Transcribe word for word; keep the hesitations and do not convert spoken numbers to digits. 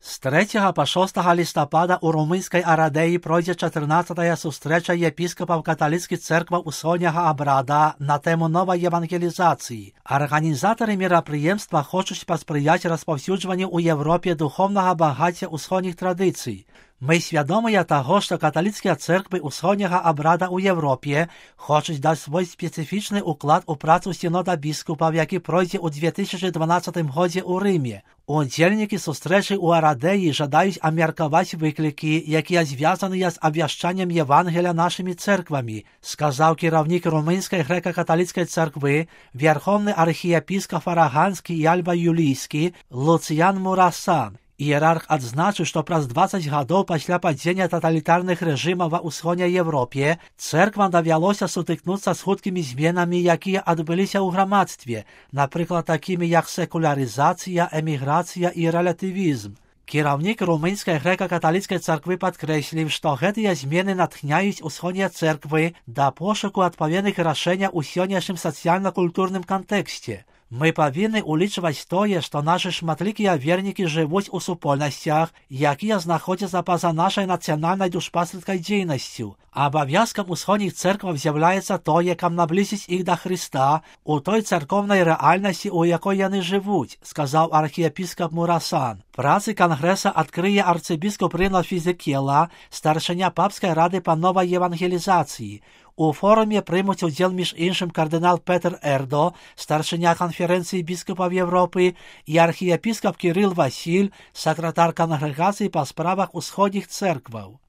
З третього по шостого листопада у Румунській Арадеї пройде чотирнадцята зустріча єпископів католицьких церкв усхіднього обряду на тему нової євангелізації. Організатори міроприємства хочуть посприяти розповсюджуванню у Європі духовного багаття усхідних традицій. Ми свідомі того, що католицькі церкви усхіднього обряду у Європі хочуть дати свій специфічний уклад у працю Синода біскупів, який пройде у дві тисячі дванадцятому році у Римі. Удільники зустрічі у Арадеї жадають обміркувати виклики, які зв'язані з обвіщанням Євангелія нашими церквами, сказав керівник Румунської греко-католицької церкви, верховний архієпископ Араганський і Альба-Юлійський Луціян Мурасан. Ієрарх відзначив, що праз двадцять років після падіння тоталітарних режимів у Східній Європі церквам довелося сутикнутися з худкими змінами, які відбулися у громадстві, наприклад, такими як секуляризація, еміграція і релятивізм. Керівник Румунської греко-католицької церкви підкреслив, що ці зміни натхняють усхідні церкви до пошуку відповідних рішень у сьогоднішньому соціально-культурному контексті. Ми повинні улічувати те, що наші шматликі вірники живуть у супольностях, які знаходяться поза нашою національною душпастерською діяльністю. Обов'язком усхідних церкв з'являється те, як наблизить їх до Христа у той церковній реальності, у якій вони живуть, сказав архієпископ Мурасан. Праці Конгресу відкриє арцибіскоп Рino Фізикєла, старшиня Папської ради по новій євангелізації. У форумі приймуть уділ між іншим кардинал Петр Ердо, старшиня Конференції біскупів Європи, і архієпископ Кирил Василь, секретар Конгрегації по справах усхідних церкв.